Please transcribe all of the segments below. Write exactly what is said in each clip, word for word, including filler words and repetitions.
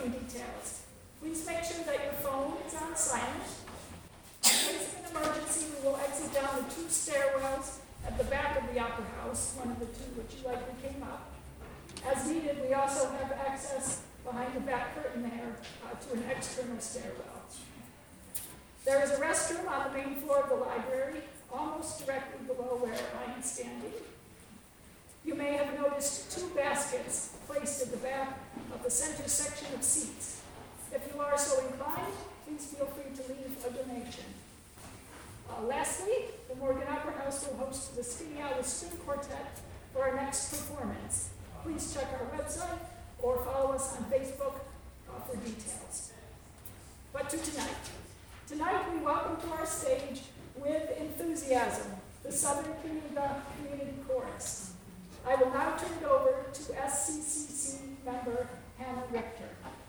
parking details. Please make sure that your phone is on silent. In case of an emergency, we will exit down the two stairwells at the back of the Opera House, one of the two which you likely came up. As needed, we also have access behind the back curtain there uh, to an external stairwell. There is a restroom on the main floor of the library, almost directly below where I am standing. You may have noticed two baskets placed at the back of the center section of seats. If you are so inclined, please feel free to leave a donation. Uh, lastly, the Morgan Opera House will host the Skinny Alice String Quartet for our next performance. Please check our website or follow us on Facebook uh, for details. But to tonight. Tonight we welcome to our stage with enthusiasm the Southern Cayuga Community Chorus. I will now turn it over to S C C C member Hannah Richter.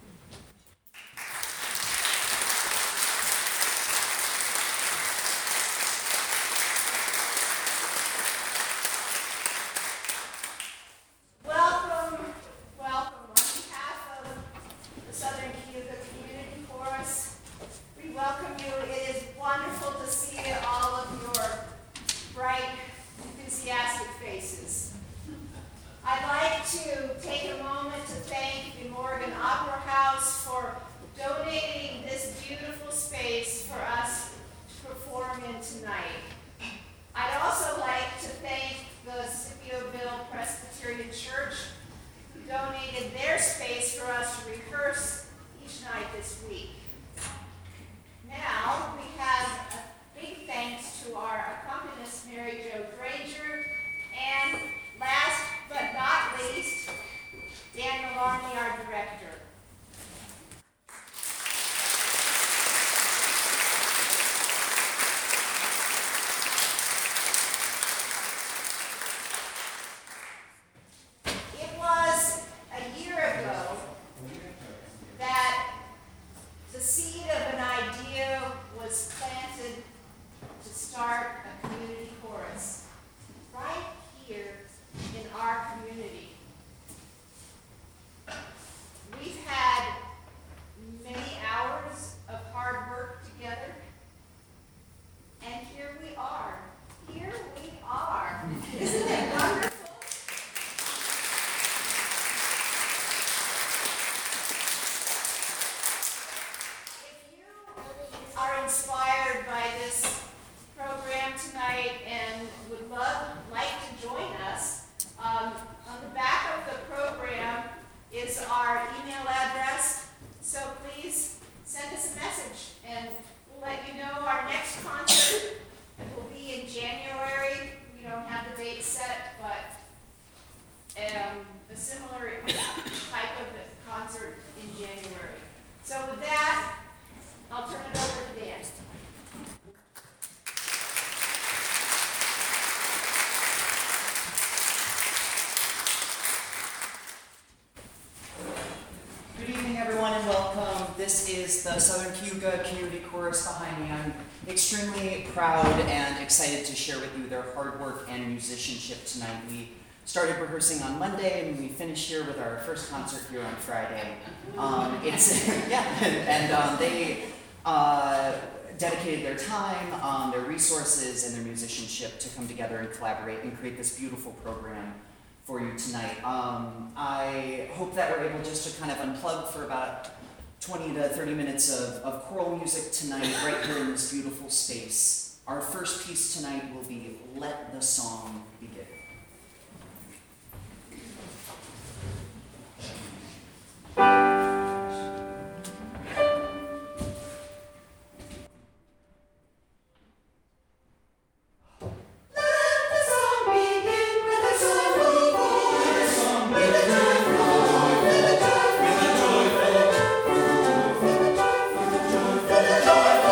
This is the Southern Cayuga Community Chorus behind me. I'm extremely proud and excited to share with you their hard work and musicianship tonight. We started rehearsing on Monday and we finished here with our first concert here on Friday. Um, it's yeah, and um, they uh, dedicated their time, um, their resources, and their musicianship to come together and collaborate and create this beautiful program for you tonight. Um, I hope that we're able just to kind of unplug for about twenty to thirty minutes of, of choral music tonight, right here in this beautiful space. Our first piece tonight will be Let the Song Begin.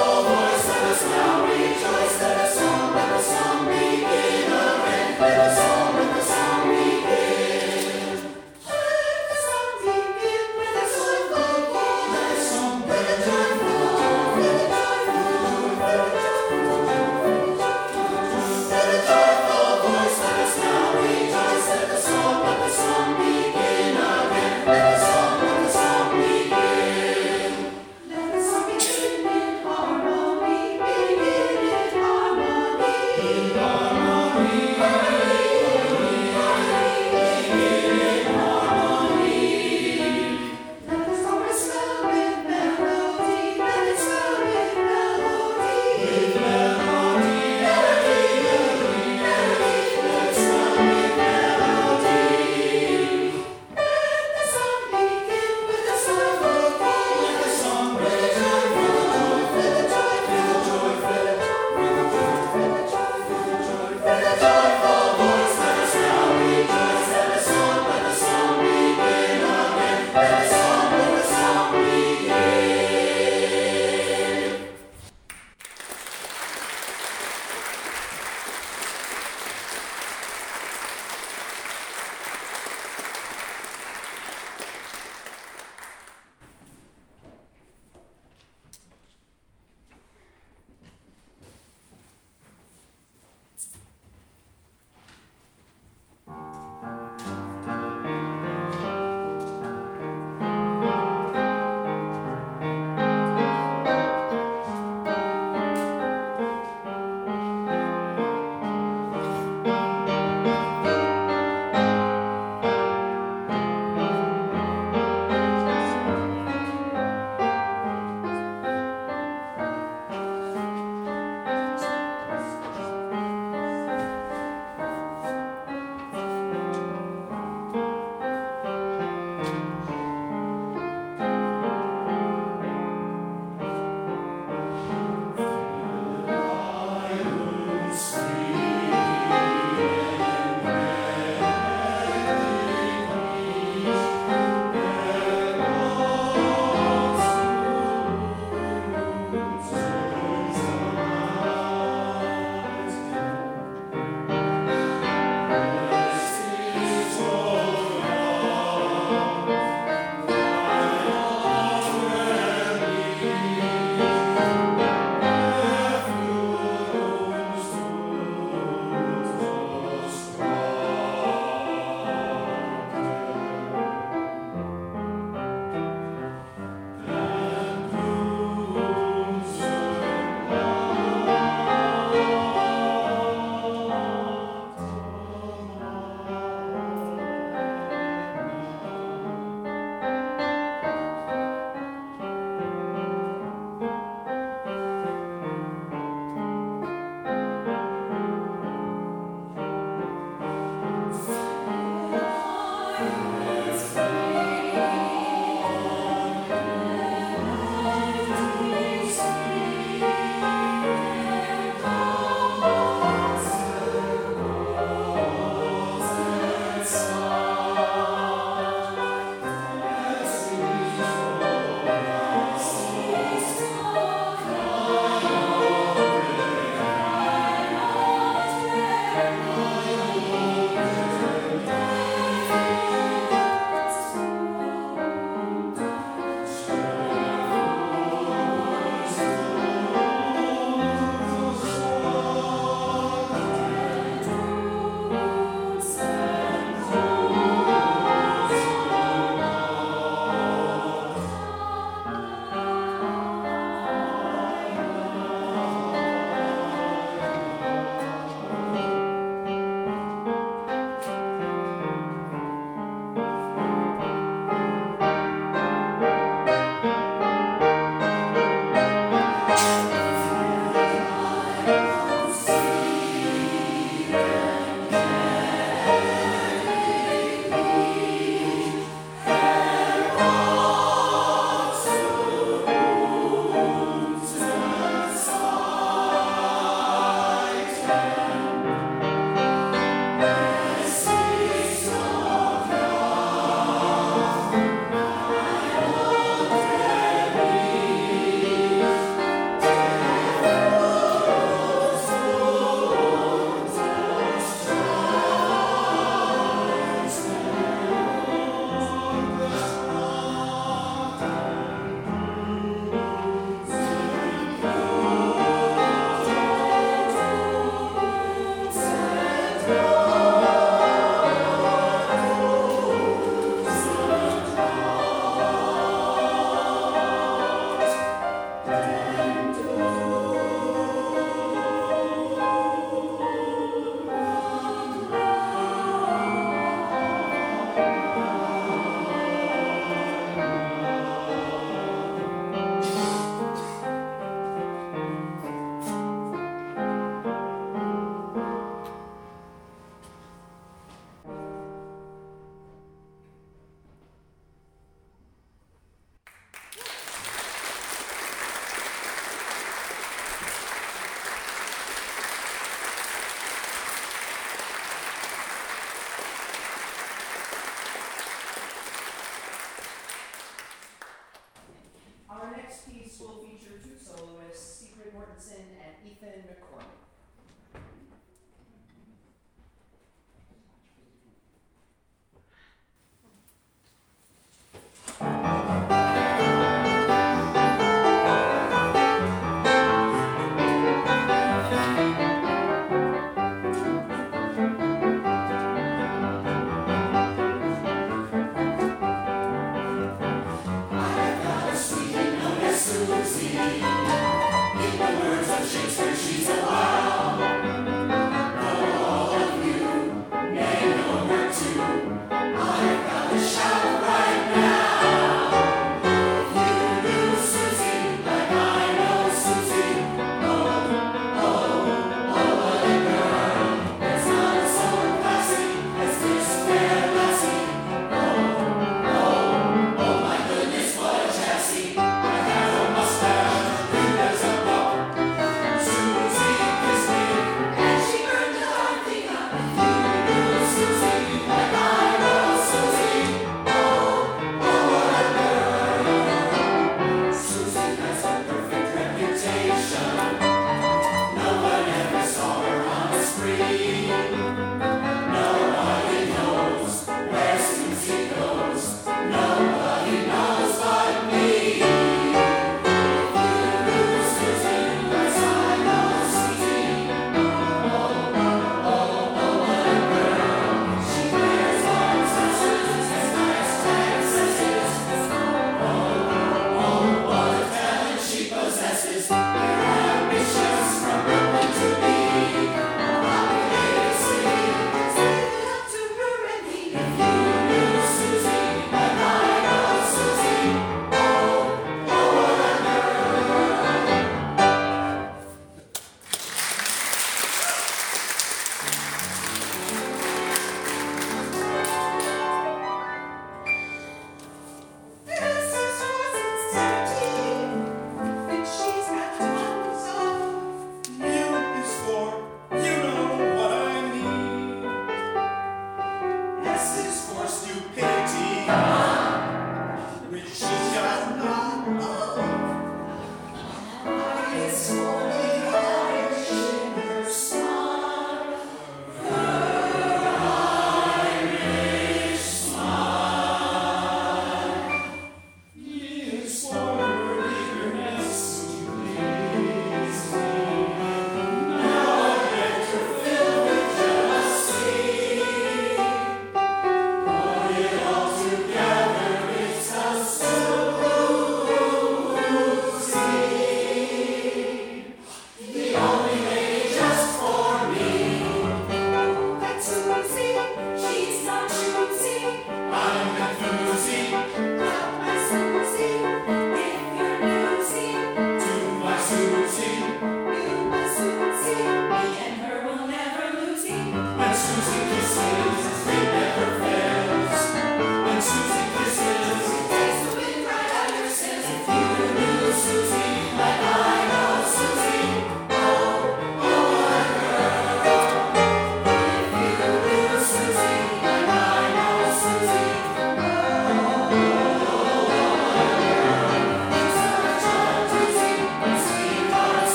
Let us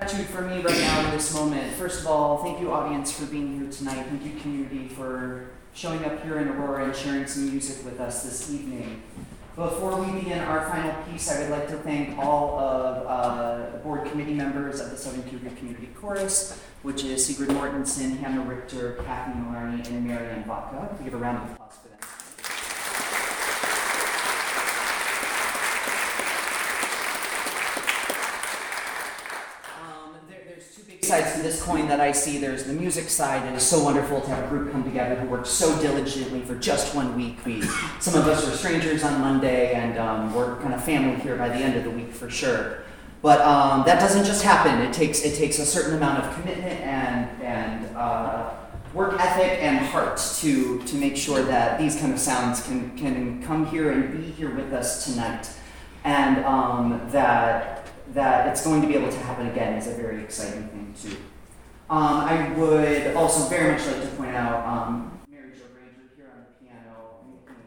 Gratitude for me right now in this moment. First of all, thank you audience for being here tonight. Thank you community for showing up here in Aurora and sharing some music with us this evening. Before we begin our final piece, I would like to thank all of uh, the board committee members of the Southern Cougar Community Chorus, which is Sigrid Mortensen, Hannah Richter, Kathy Malarney, and Marianne Vaca. Give a round of applause for them. Sides to this coin that I see. There's the music side. It is so wonderful to have a group come together who worked so diligently for just one week. We, some of us are strangers on Monday, and um, we're kind of family here by the end of the week for sure. But um, that doesn't just happen. It takes it takes a certain amount of commitment and and uh, work ethic and heart to to make sure that these kind of sounds can can come here and be here with us tonight, and um, that. that it's going to be able to happen again is a very exciting thing too. Um, I would also very much like to point out um, Mary Jo Granger here on the piano.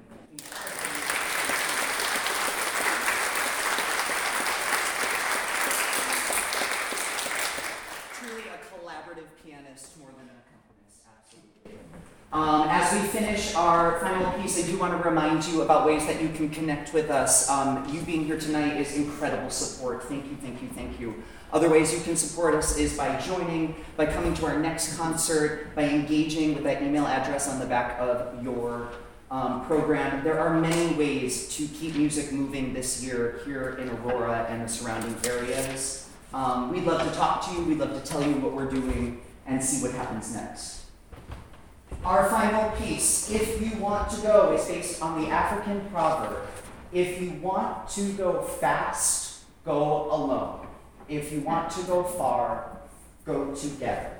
Truly a collaborative pianist more than an accompanist, absolutely. Um, as we finish our final piece, I do want to remind you about ways that you can connect with us. Um, you being here tonight is incredible support. Thank you, thank you, thank you. Other ways you can support us is by joining, by coming to our next concert, by engaging with that email address on the back of your um, program. There are many ways to keep music moving this year here in Aurora and the surrounding areas. Um, we'd love to talk to you. We'd love to tell you what we're doing and see what happens next. Our final piece, If You Want to Go, is based on the African proverb, if you want to go fast, go alone. If you want to go far, go together.